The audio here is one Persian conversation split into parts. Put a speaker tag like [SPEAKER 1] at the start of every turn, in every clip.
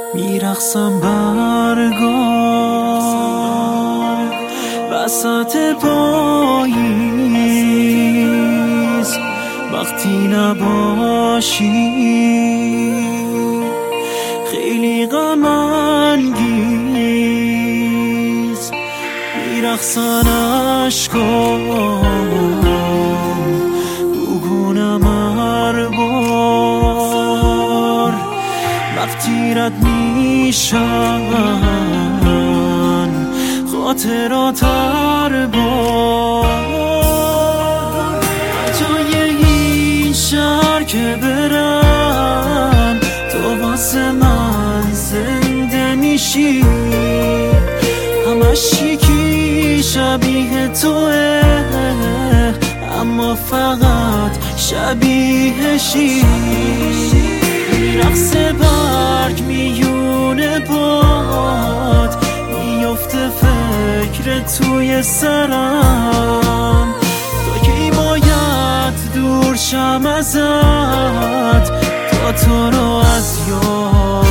[SPEAKER 1] میرقصم برگار وسط پاییز، وقتی نباشی خیلی غم انگیز. میرقصن اشکام بگونم هر بار، وقتی رد میشن خاطرات هر بار. جای این شهر که برم تو واسه من زنده میشی، همش یکی شبیه توه اما فقط شبیهشی. رقص برگ میونه باد میفته فکر توی سرم، تا کی باید دور شم ازت تا تو رو از یاد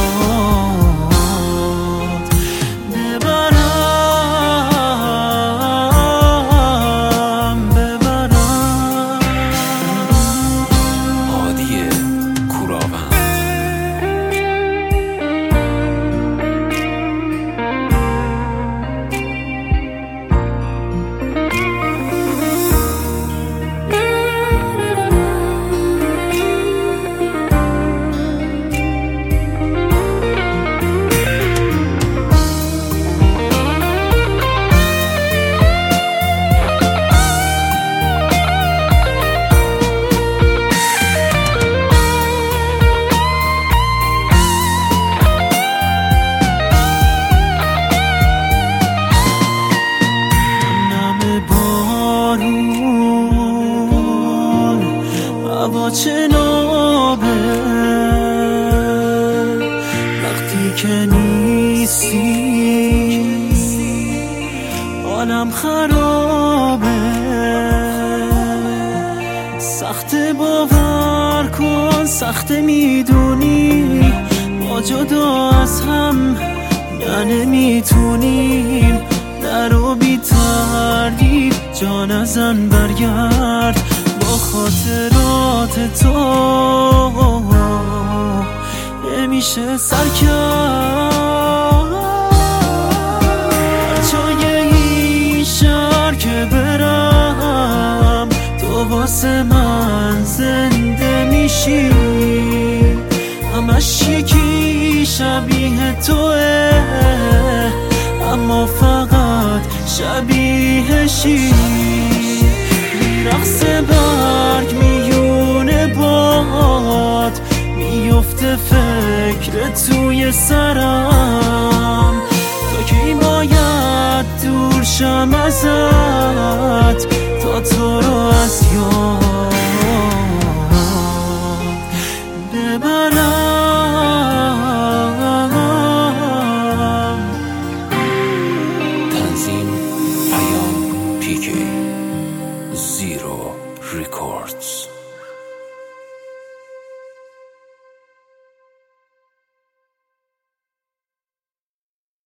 [SPEAKER 1] هوا چه نابه وقتی که نیستی، حالم خرابه. سخت باور کن، سخت میدونی ما جدا از هم نمیتونیم. نرو بی تردید جا نزن، برگرد با خاطرات تو نمیشه سر کرد. جای این شهر که برم تو واسه من زنده میشی، همش یکی شبیه توه اما فقط شبیهشی. رقص برگ میونه باد میفته فکر توی سرم، تا کی باید دور شم ازت تا تو رو از یاد ببرم.
[SPEAKER 2] تنظیم پیام پیکی زیرو ریکوردز.